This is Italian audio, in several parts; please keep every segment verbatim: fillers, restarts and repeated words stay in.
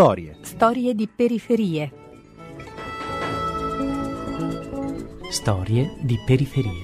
Storie. Storie di periferie. Storie di periferie.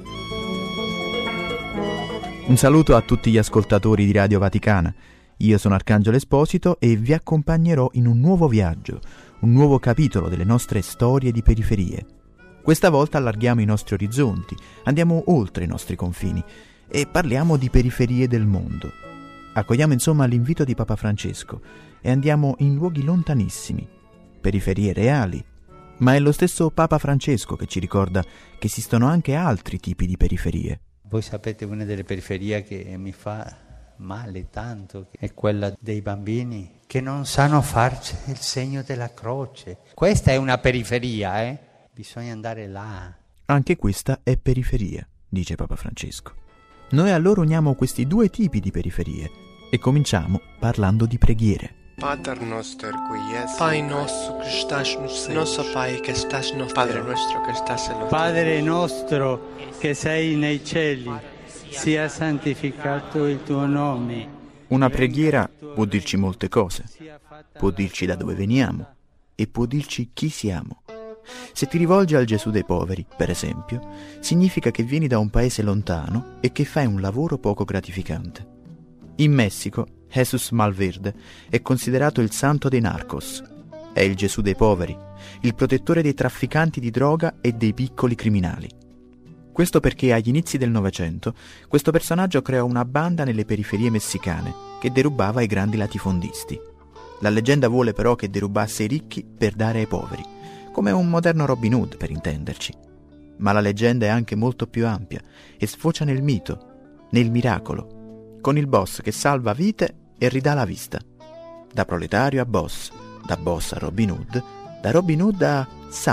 Un saluto a tutti gli ascoltatori di Radio Vaticana. Io sono Arcangelo Esposito e vi accompagnerò in un nuovo viaggio, un nuovo capitolo delle nostre storie di periferie. Questa volta allarghiamo i nostri orizzonti, andiamo oltre i nostri confini e parliamo di periferie del mondo. Accogliamo insomma l'invito di Papa Francesco e andiamo in luoghi lontanissimi, periferie reali, ma è lo stesso Papa Francesco che ci ricorda che esistono anche altri tipi di periferie. Voi sapete, una delle periferie che mi fa male tanto è quella dei bambini che non sanno farci il segno della croce. Questa è una periferia, eh? Bisogna andare là. Anche questa è periferia, dice Papa Francesco. Noi allora uniamo questi due tipi di periferie e cominciamo parlando di preghiere. Pater noster qui es Pai nostro che stas no céu, nosso Pai che stas no Padre nostro che stas en los Padre nostro che sei nei cieli, sia santificato il tuo nome. Una preghiera può dirci molte cose, può dirci da dove veniamo e può dirci chi siamo. Se ti rivolgi al Gesù dei poveri, per esempio, significa che vieni da un paese lontano e che fai un lavoro poco gratificante. In Messico, Jesus Malverde è considerato il santo dei narcos. È il Gesù dei poveri, il protettore dei trafficanti di droga e dei piccoli criminali. Questo perché agli inizi del Novecento questo personaggio creò una banda nelle periferie messicane che derubava i grandi latifondisti. La leggenda vuole però che derubasse i ricchi per dare ai poveri, come un moderno Robin Hood per intenderci. Ma la leggenda è anche molto più ampia e sfocia nel mito, nel miracolo, con il boss che salva vite e ridà la vista. Da proletario a boss, da boss a Robin Hood, da Robin Hood a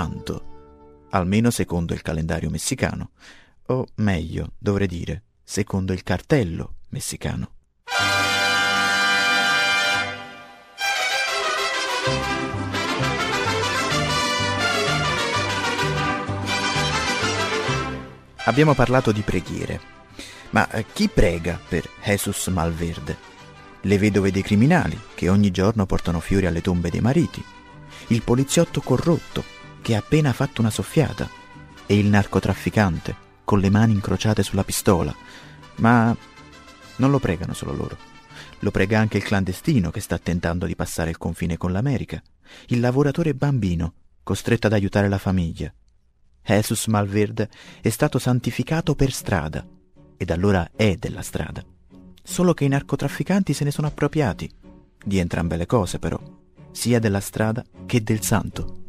santo, almeno secondo il calendario messicano, o meglio, dovrei dire, secondo il cartello messicano. Abbiamo parlato di preghiere, ma chi prega per Jesus Malverde? Le vedove dei criminali, che ogni giorno portano fiori alle tombe dei mariti, il poliziotto corrotto, che ha appena fatto una soffiata, e il narcotrafficante, con le mani incrociate sulla pistola. Ma non lo pregano solo loro. Lo prega anche il clandestino che sta tentando di passare il confine con l'America, il lavoratore bambino, costretto ad aiutare la famiglia. Jesus Malverde è stato santificato per strada, ed allora è della strada. Solo che i narcotrafficanti se ne sono appropriati, di entrambe le cose però, sia della strada che del santo.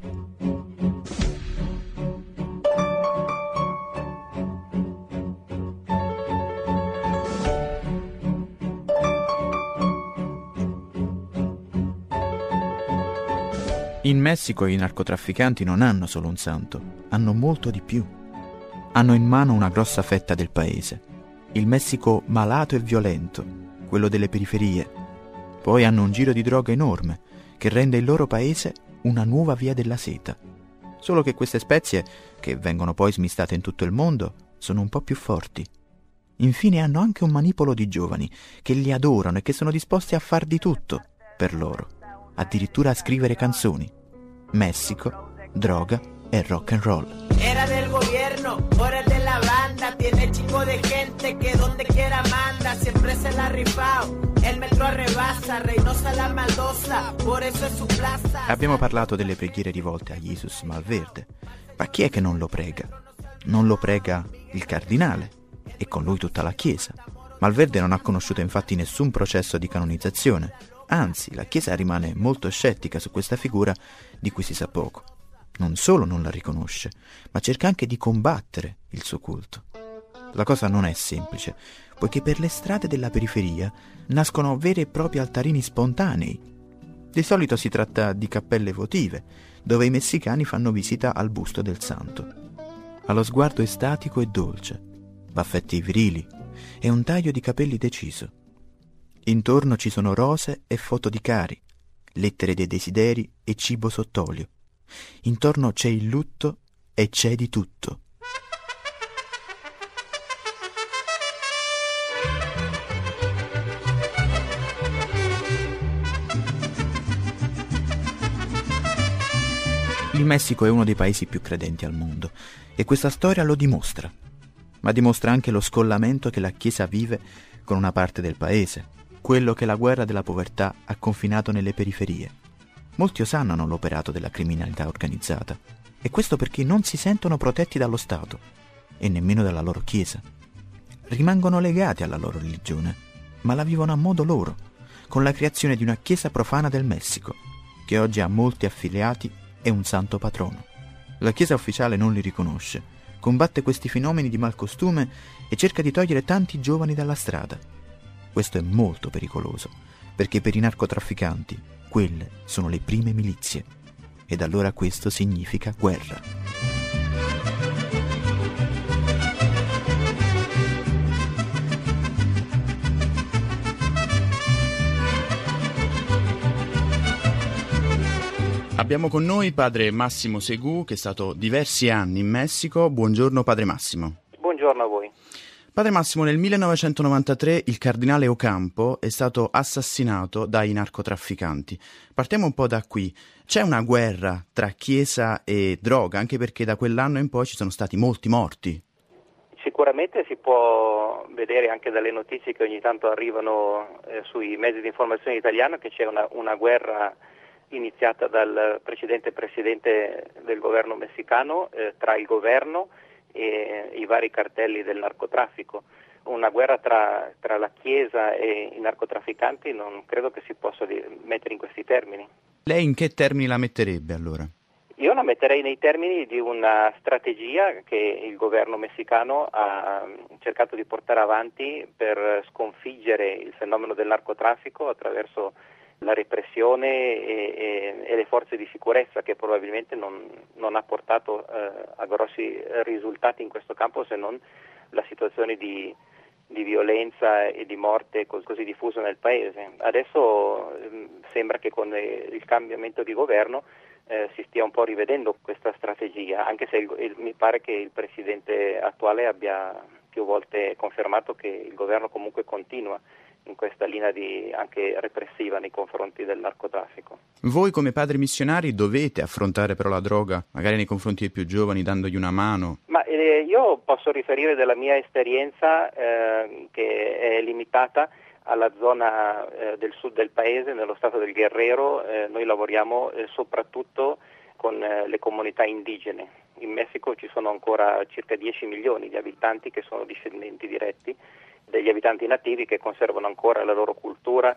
In Messico i narcotrafficanti non hanno solo un santo, hanno molto di più. Hanno in mano una grossa fetta del paese, il Messico malato e violento, quello delle periferie. Poi hanno un giro di droga enorme che rende il loro paese una nuova via della seta. Solo che queste spezie, che vengono poi smistate in tutto il mondo, sono un po' più forti. Infine hanno anche un manipolo di giovani che li adorano e che sono disposti a far di tutto per loro, addirittura a scrivere canzoni. Messico, droga e rock and roll. Era del gobierno, ora es de la banda. Tiene chico de gente que donde quiera manda. Siempre se la ha rifao, el metro arrebasa. Reynosa la maldosa, por eso es su plaza. Abbiamo parlato delle preghiere rivolte a Jesus Malverde, ma chi è che non lo prega? Non lo prega il cardinale e con lui tutta la Chiesa. Malverde non ha conosciuto infatti nessun processo di canonizzazione. Anzi, la Chiesa rimane molto scettica su questa figura di cui si sa poco. Non solo non la riconosce, ma cerca anche di combattere il suo culto. La cosa non è semplice, poiché per le strade della periferia nascono veri e propri altarini spontanei. Di solito si tratta di cappelle votive, dove i messicani fanno visita al busto del santo. Ha lo sguardo estatico e dolce, baffetti virili e un taglio di capelli deciso. Intorno ci sono rose e foto di cari, lettere dei desideri e cibo sott'olio. Intorno c'è il lutto e c'è di tutto. Il Messico è uno dei paesi più credenti al mondo e questa storia lo dimostra, ma dimostra anche lo scollamento che la Chiesa vive con una parte del paese, quello che la guerra della povertà ha confinato nelle periferie. Molti osannano l'operato della criminalità organizzata, e questo perché non si sentono protetti dallo Stato e nemmeno dalla loro Chiesa. Rimangono legati alla loro religione, ma la vivono a modo loro, con la creazione di una Chiesa profana del Messico, che oggi ha molti affiliati e un santo patrono. La Chiesa ufficiale non li riconosce, combatte questi fenomeni di malcostume e cerca di togliere tanti giovani dalla strada. Questo è molto pericoloso, perché per i narcotrafficanti quelle sono le prime milizie, ed allora questo significa guerra. Abbiamo con noi padre Massimo Segù, che è stato diversi anni in Messico. Buongiorno padre Massimo. Buongiorno a voi. Padre Massimo, nel millenovecentonovantatré il cardinale Ocampo è stato assassinato dai narcotrafficanti. Partiamo un po' da qui. C'è una guerra tra Chiesa e droga, anche perché da quell'anno in poi ci sono stati molti morti. Sicuramente si può vedere anche dalle notizie che ogni tanto arrivano eh, sui mezzi di informazione italiani che c'è una, una guerra iniziata dal precedente presidente del governo messicano eh, tra il governo e i vari cartelli del narcotraffico. Una guerra tra, tra la Chiesa e i narcotrafficanti non credo che si possa mettere in questi termini. Lei in che termini la metterebbe allora? Io la metterei nei termini di una strategia che il governo messicano ha cercato di portare avanti per sconfiggere il fenomeno del narcotraffico attraverso la repressione e, e, e le forze di sicurezza, che probabilmente non, non ha portato eh, a grossi risultati in questo campo, se non la situazione di, di violenza e di morte cos- così diffusa nel paese. Adesso eh, sembra che con il cambiamento di governo eh, si stia un po' rivedendo questa strategia, anche se il, il, mi pare che il presidente attuale abbia più volte confermato che il governo comunque continua in questa linea di anche repressiva nei confronti del narcotraffico. Voi come padri missionari dovete affrontare però la droga, magari nei confronti dei più giovani, dandogli una mano? Ma eh, io posso riferire della mia esperienza eh, che è limitata alla zona eh, del sud del paese, nello stato del Guerrero. Eh, noi lavoriamo eh, soprattutto con eh, le comunità indigene. In Messico ci sono ancora circa dieci milioni di abitanti che sono discendenti diretti degli abitanti nativi, che conservano ancora la loro cultura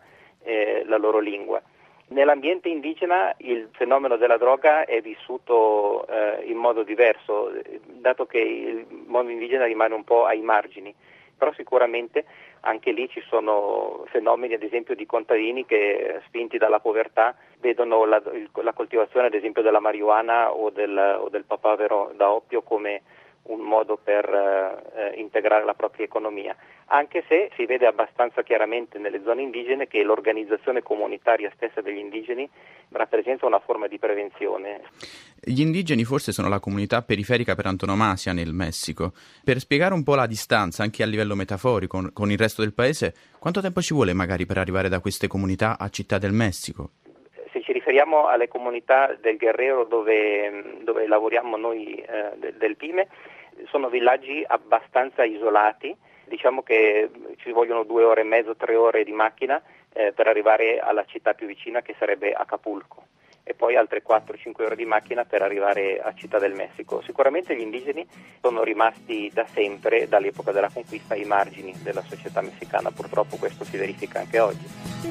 e la loro lingua. Nell'ambiente indigena il fenomeno della droga è vissuto eh, in modo diverso, dato che il mondo indigena rimane un po' ai margini, però sicuramente anche lì ci sono fenomeni, ad esempio, di contadini che, spinti dalla povertà, vedono la, la coltivazione, ad esempio, della marijuana o del, o del papavero da oppio come un modo per eh, integrare la propria economia, anche se si vede abbastanza chiaramente nelle zone indigene che l'organizzazione comunitaria stessa degli indigeni rappresenta una forma di prevenzione. Gli indigeni forse sono la comunità periferica per antonomasia nel Messico. Per spiegare un po' la distanza, anche a livello metaforico, con, con il resto del paese, quanto tempo ci vuole magari per arrivare da queste comunità a Città del Messico? Se ci riferiamo alle comunità del Guerrero dove, dove lavoriamo noi eh, del, del Pime, sono villaggi abbastanza isolati, diciamo che ci vogliono due ore e mezzo, tre ore di macchina eh, per arrivare alla città più vicina, che sarebbe Acapulco, e poi altre quattro cinque ore di macchina per arrivare a Città del Messico. Sicuramente gli indigeni sono rimasti da sempre, dall'epoca della conquista, ai margini della società messicana. Purtroppo questo si verifica anche oggi.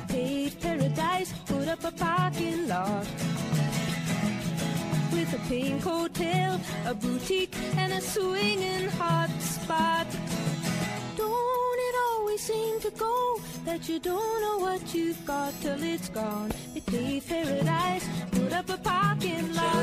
With a pink hotel, a boutique and a swinging hot spot. Don't it always seem to go that you don't know what you've got till it's gone? They paved paradise, put up a parking lot.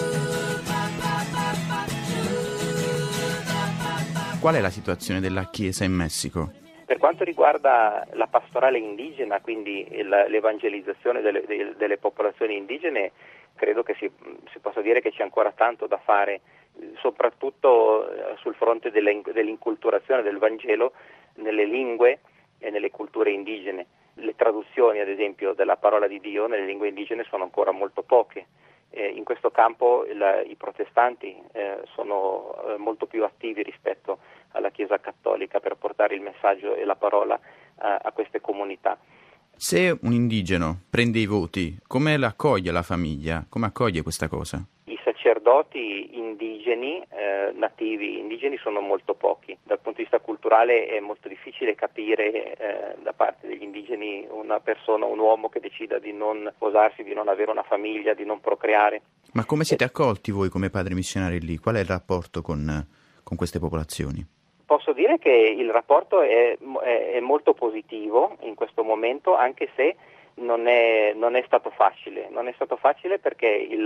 Qual è la situazione della Chiesa in Messico? Per quanto riguarda la pastorale indigena, quindi l'evangelizzazione delle, delle popolazioni indigene, credo che si, si possa dire che c'è ancora tanto da fare, soprattutto sul fronte dell'inculturazione del Vangelo nelle lingue e nelle culture indigene. Le traduzioni, ad esempio, della parola di Dio nelle lingue indigene sono ancora molto poche. Eh, in questo campo il, i protestanti eh, sono eh, molto più attivi rispetto alla Chiesa cattolica per portare il messaggio e la parola a, a queste comunità. Se un indigeno prende i voti, come l'accoglie la famiglia? Come accoglie questa cosa? I sacerdoti indigeni, eh, nativi indigeni, sono molto pochi. Dal punto di vista culturale è molto difficile capire eh, da parte degli indigeni una persona, un uomo che decida di non sposarsi, di non avere una famiglia, di non procreare. Ma come siete accolti voi come padri missionari lì? Qual è il rapporto con, con queste popolazioni? Posso dire che il rapporto è, è, è molto positivo in questo momento, anche se non è, non è stato facile. Non è stato facile perché il,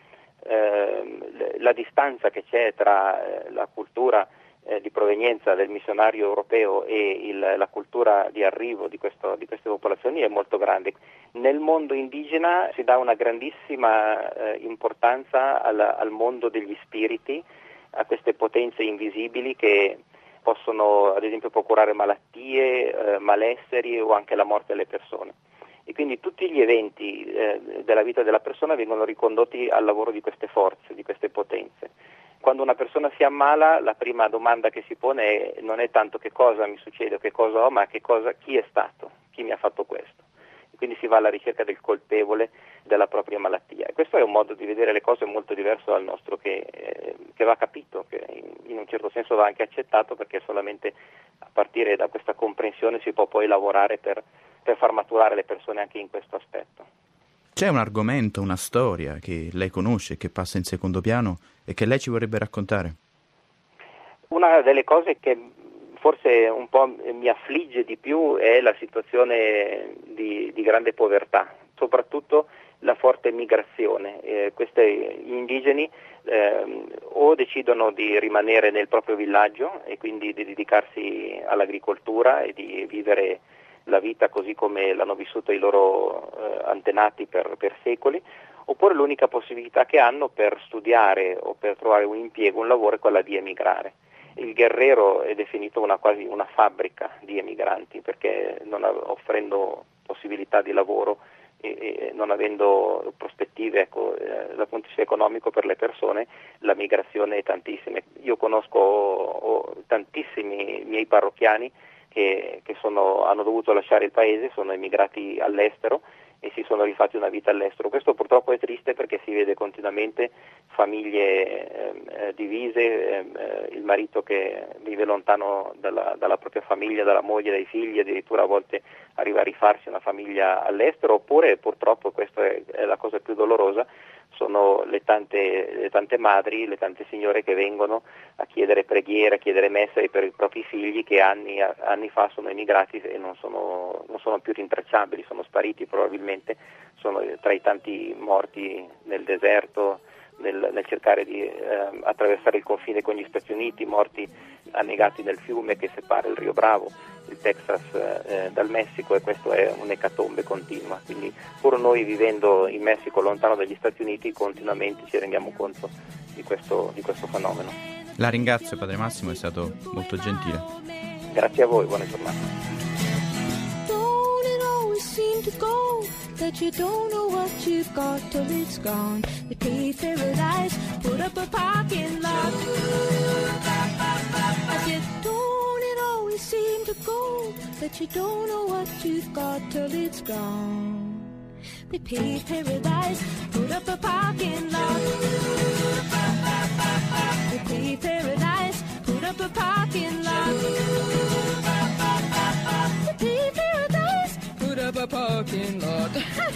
eh, la distanza che c'è tra la cultura eh, di provenienza del missionario europeo e il, la cultura di arrivo di, questo, di queste popolazioni è molto grande. Nel mondo indigena si dà una grandissima eh, importanza al, al mondo degli spiriti, a queste potenze invisibili che possono ad esempio procurare malattie, eh, malesseri o anche la morte alle persone. E quindi tutti gli eventi eh, della vita della persona vengono ricondotti al lavoro di queste forze, di queste potenze. Quando una persona si ammala, la prima domanda che si pone è, non è tanto che cosa mi succede o che cosa ho, ma che cosa, chi è stato, chi mi ha fatto questo. E quindi si va alla ricerca del colpevole della propria malattia. E questo è un modo di vedere le cose molto diverso dal nostro, che, eh, che va capito, che in, in un certo senso va anche accettato, perché solamente a partire da questa comprensione si può poi lavorare per, per far maturare le persone anche in questo aspetto. C'è un argomento, una storia che lei conosce, che passa in secondo piano e che lei ci vorrebbe raccontare? Una delle cose che forse un po' mi affligge di più è la situazione di, di grande povertà, soprattutto la forte migrazione. Eh, questi indigeni eh, o decidono di rimanere nel proprio villaggio e quindi di dedicarsi all'agricoltura e di vivere la vita così come l'hanno vissuto i loro eh, antenati per, per secoli, oppure l'unica possibilità che hanno per studiare o per trovare un impiego, un lavoro, è quella di emigrare. Il Guerrero è definito una, quasi una fabbrica di emigranti, perché non offrendo possibilità di lavoro e, e non avendo prospettive, ecco, eh, dal punto di vista economico per le persone, la migrazione è tantissima. Io conosco oh, tantissimi miei parrocchiani che, che sono, hanno dovuto lasciare il paese, sono emigrati all'estero e si sono rifatti una vita all'estero. Questo purtroppo è triste perché si vede continuamente famiglie eh, divise, eh, il marito che vive lontano dalla, dalla propria famiglia, dalla moglie, dai figli, addirittura a volte arriva a rifarsi una famiglia all'estero, oppure purtroppo, questa è, è la cosa più dolorosa, sono le tante, le tante madri, le tante signore che vengono a chiedere preghiera, a chiedere messa per i propri figli che anni, anni fa sono emigrati e non sono, non sono più rintracciabili, sono spariti probabilmente, sono tra i tanti morti nel deserto, nel, nel cercare di eh, attraversare il confine con gli Stati Uniti, morti annegati nel fiume che separa il Rio Bravo, il Texas eh, dal Messico, e questo è un'ecatombe continua. Quindi pur noi vivendo in Messico, lontano dagli Stati Uniti, continuamente ci rendiamo conto di questo, di questo fenomeno. La ringrazio, Padre Massimo, è stato molto gentile. Grazie a voi, buona giornata. To go, that you don't know what you've got till it's gone. The paved paradise, put up a parking lot. I said, don't it always seem to go, that you don't know what you've got till it's gone. The paved paradise, put up a parking lot. The paved paradise, put up a parking lot. The paved paradise, put up a parking lot.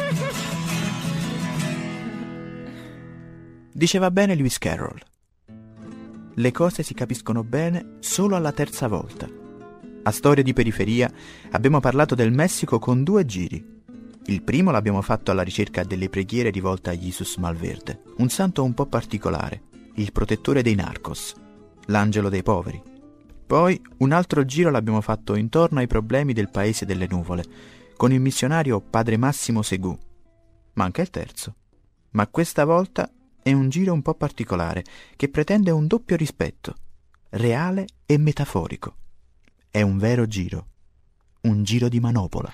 Diceva bene Lewis Carroll. Le cose si capiscono bene solo alla terza volta. A Storia di Periferia abbiamo parlato del Messico con due giri. Il primo l'abbiamo fatto alla ricerca delle preghiere rivolte a Jesus Malverde, un santo un po' particolare, il protettore dei narcos, l'angelo dei poveri. Poi un altro giro l'abbiamo fatto intorno ai problemi del paese delle nuvole, con il missionario Padre Massimo Segù. Manca il terzo. Ma questa volta è un giro un po' particolare, che pretende un doppio rispetto, reale e metaforico. È un vero giro, un giro di manopola.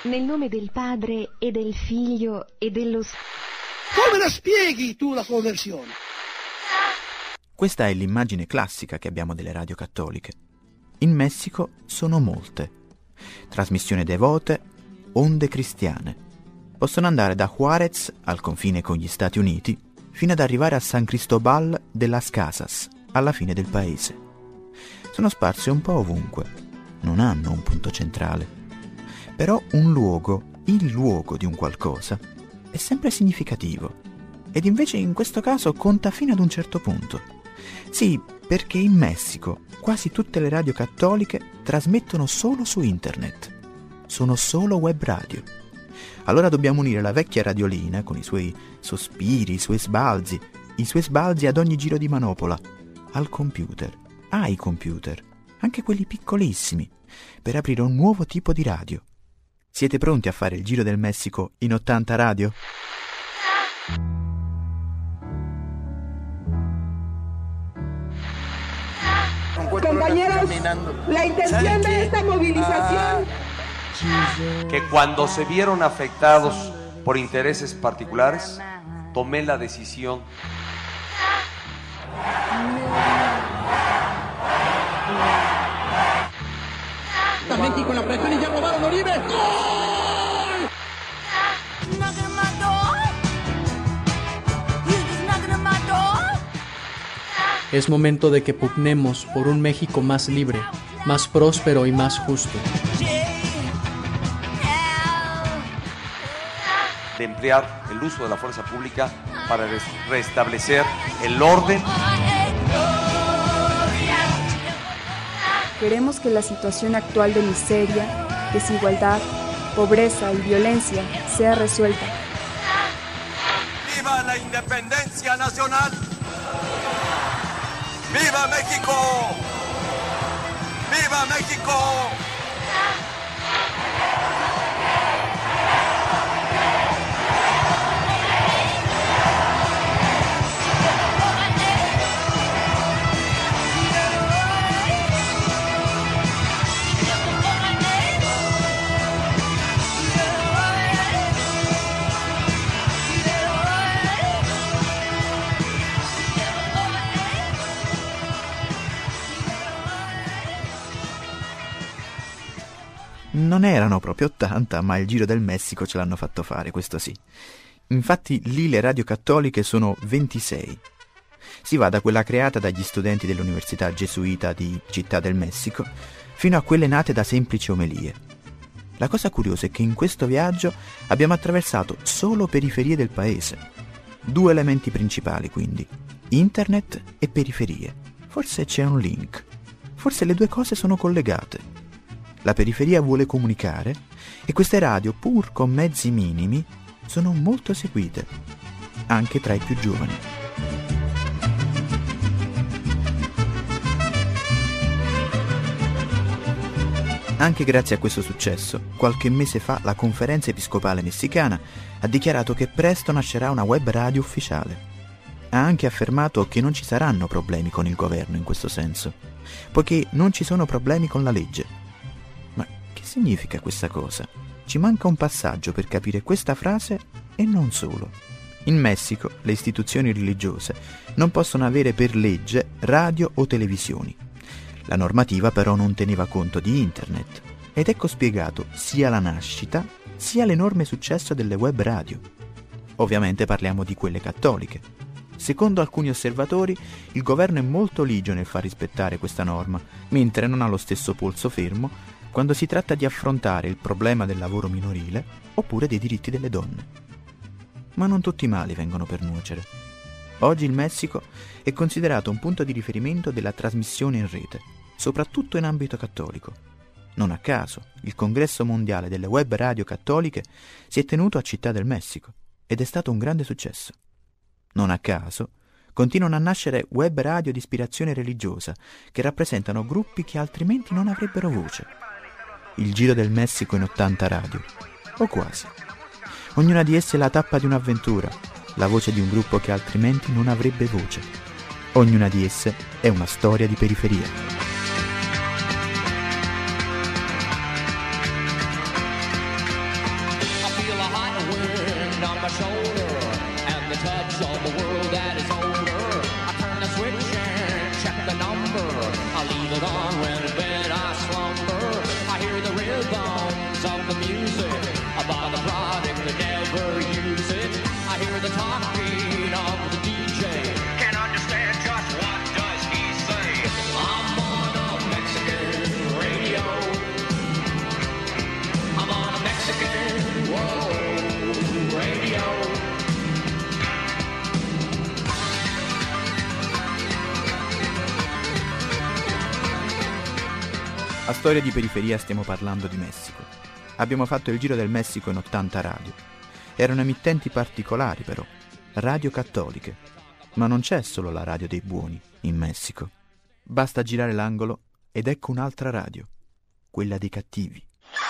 Nel nome del Padre e del Figlio e dello Spirito. Come la spieghi tu la conversione? Questa è l'immagine classica che abbiamo delle radio cattoliche. In Messico sono molte. Trasmissioni devote, onde cristiane. Possono andare da Juárez, al confine con gli Stati Uniti, fino ad arrivare a San Cristobal de las Casas, alla fine del paese. Sono sparse un po' ovunque. Non hanno un punto centrale. Però un luogo, il luogo di un qualcosa, è sempre significativo. Ed invece in questo caso conta fino ad un certo punto. Sì, perché in Messico quasi tutte le radio cattoliche trasmettono solo su internet. Sono solo web radio. Allora dobbiamo unire la vecchia radiolina con i suoi sospiri, i suoi sbalzi, i suoi sbalzi ad ogni giro di manopola, al computer, ai computer, anche quelli piccolissimi, per aprire un nuovo tipo di radio. Siete pronti a fare il giro del Messico in ottanta radio? Compañeros, la intención de esta movilización... Que cuando se vieron afectados por intereses particulares, tomé la decisión. México, la presión y ya robaron Oribe. ¡Gol! Es momento de que pugnemos por un México más libre, más próspero y más justo. De emplear el uso de la fuerza pública para restablecer el orden. Queremos que la situación actual de miseria, desigualdad, pobreza y violencia sea resuelta. ¡Viva la independencia nacional! ¡Viva México! ¡Viva México! Non erano proprio ottanta, ma il Giro del Messico ce l'hanno fatto fare, questo sì. Infatti lì le radio cattoliche sono ventisei. Si va da quella creata dagli studenti dell'Università Gesuita di Città del Messico fino a quelle nate da semplici omelie. La cosa curiosa è che in questo viaggio abbiamo attraversato solo periferie del paese. Due elementi principali, quindi: internet e periferie. Forse c'è un link. Forse le due cose sono collegate. La periferia vuole comunicare e queste radio, pur con mezzi minimi, sono molto seguite, anche tra i più giovani. Anche grazie a questo successo, qualche mese fa la Conferenza Episcopale Messicana ha dichiarato che presto nascerà una web radio ufficiale. Ha anche affermato che non ci saranno problemi con il governo in questo senso, poiché non ci sono problemi con la legge. Che significa questa cosa? Ci manca un passaggio per capire questa frase e non solo. In Messico le istituzioni religiose non possono avere per legge radio o televisioni. La normativa però non teneva conto di internet ed ecco spiegato sia la nascita sia l'enorme successo delle web radio. Ovviamente parliamo di quelle cattoliche. Secondo alcuni osservatori il governo è molto ligio nel far rispettare questa norma, mentre non ha lo stesso polso fermo quando si tratta di affrontare il problema del lavoro minorile oppure dei diritti delle donne. Ma non tutti i mali vengono per nuocere. Oggi il Messico è considerato un punto di riferimento della trasmissione in rete, soprattutto in ambito cattolico. Non a caso, il Congresso Mondiale delle Web Radio Cattoliche si è tenuto a Città del Messico ed è stato un grande successo. Non a caso, continuano a nascere web radio di ispirazione religiosa che rappresentano gruppi che altrimenti non avrebbero voce. Il Giro del Messico in ottanta radio, o quasi. Ognuna di esse è la tappa di un'avventura, la voce di un gruppo che altrimenti non avrebbe voce. Ognuna di esse è una storia di periferia. hand on my shoulder, and the touch of the world that is older. I turn the switch and check the number. I leave it on when in bed I slumber. I hear the rhythms of the music, about the product that never use it. I hear the talking of the D J. Can't understand just what does he say. I'm on a Mexican radio. I'm on a Mexican whoa, radio. A Storia di Periferia stiamo parlando di Messico. Abbiamo fatto il giro del Messico in ottanta radio. Erano emittenti particolari però, radio cattoliche. Ma non c'è solo la radio dei buoni in Messico. Basta girare l'angolo ed ecco un'altra radio, quella dei cattivi.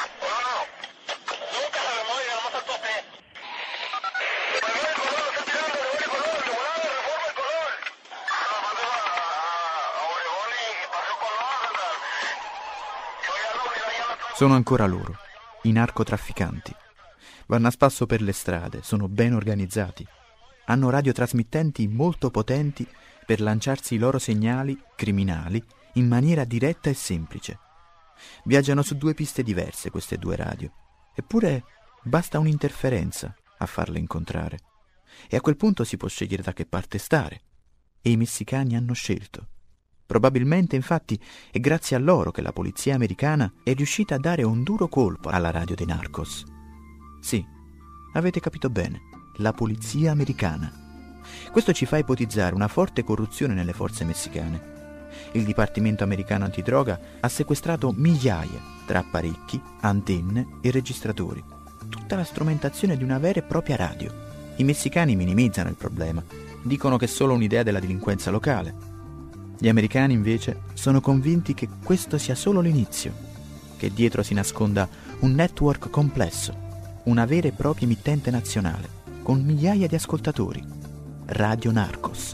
Sono ancora loro, i narcotrafficanti. Vanno a spasso per le strade, sono ben organizzati. Hanno radiotrasmittenti molto potenti per lanciarsi i loro segnali criminali in maniera diretta e semplice. Viaggiano su due piste diverse queste due radio, eppure basta un'interferenza a farle incontrare. E a quel punto si può scegliere da che parte stare. E i messicani hanno scelto. Probabilmente, infatti, è grazie a loro che la polizia americana è riuscita a dare un duro colpo alla radio dei narcos. Sì, avete capito bene, la polizia americana. Questo ci fa ipotizzare una forte corruzione nelle forze messicane. Il Dipartimento americano antidroga ha sequestrato migliaia tra apparecchi, antenne e registratori. Tutta la strumentazione di una vera e propria radio. I messicani minimizzano il problema, dicono che è solo un'idea della delinquenza locale. Gli americani invece sono convinti che questo sia solo l'inizio, che dietro si nasconda un network complesso, una vera e propria emittente nazionale, con migliaia di ascoltatori. Radio Narcos.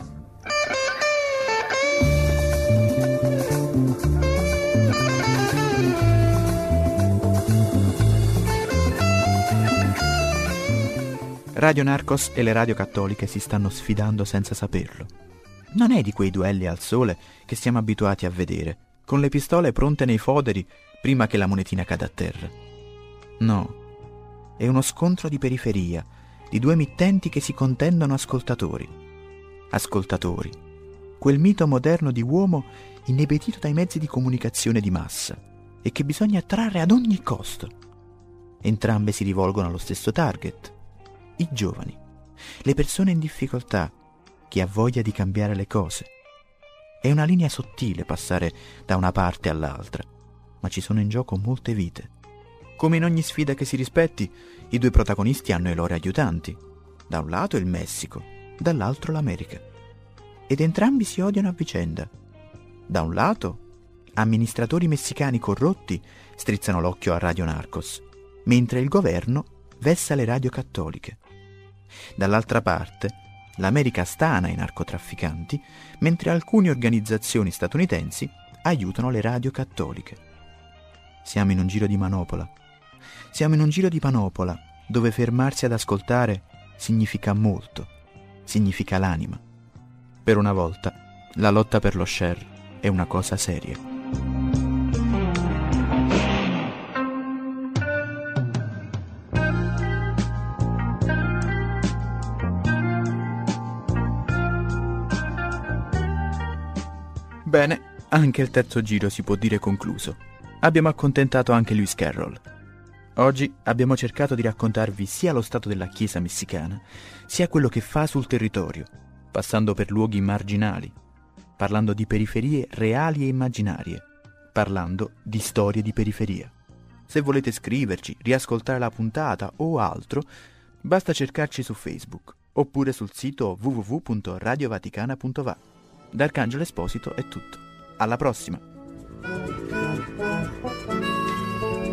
Radio Narcos e le radio cattoliche si stanno sfidando senza saperlo. Non è di quei duelli al sole che siamo abituati a vedere, con le pistole pronte nei foderi prima che la monetina cada a terra. No, è uno scontro di periferia, di due emittenti che si contendono ascoltatori. Ascoltatori, quel mito moderno di uomo inebetito dai mezzi di comunicazione di massa e che bisogna attrarre ad ogni costo. Entrambe si rivolgono allo stesso target, i giovani, le persone in difficoltà, chi ha voglia di cambiare le cose. È una linea sottile passare da una parte all'altra, ma ci sono in gioco molte vite. Come in ogni sfida che si rispetti, i due protagonisti hanno i loro aiutanti. Da un lato il Messico, dall'altro l'America. Ed entrambi si odiano a vicenda. Da un lato, amministratori messicani corrotti strizzano l'occhio a Radio Narcos, mentre il governo vessa le radio cattoliche. Dall'altra parte, l'America stana i narcotrafficanti, mentre alcune organizzazioni statunitensi aiutano le radio cattoliche. Siamo in un giro di manopola. Siamo in un giro di manopola dove fermarsi ad ascoltare significa molto, significa l'anima. Per una volta, la lotta per lo share è una cosa seria. Bene, anche il terzo giro si può dire concluso. Abbiamo accontentato anche Lewis Carroll. Oggi abbiamo cercato di raccontarvi sia lo stato della Chiesa messicana, sia quello che fa sul territorio, passando per luoghi marginali, parlando di periferie reali e immaginarie, parlando di storie di periferia. Se volete scriverci, riascoltare la puntata o altro, basta cercarci su Facebook, oppure sul sito w w w punto radio vaticana punto va. Da Arcangelo Esposito è tutto. Alla prossima!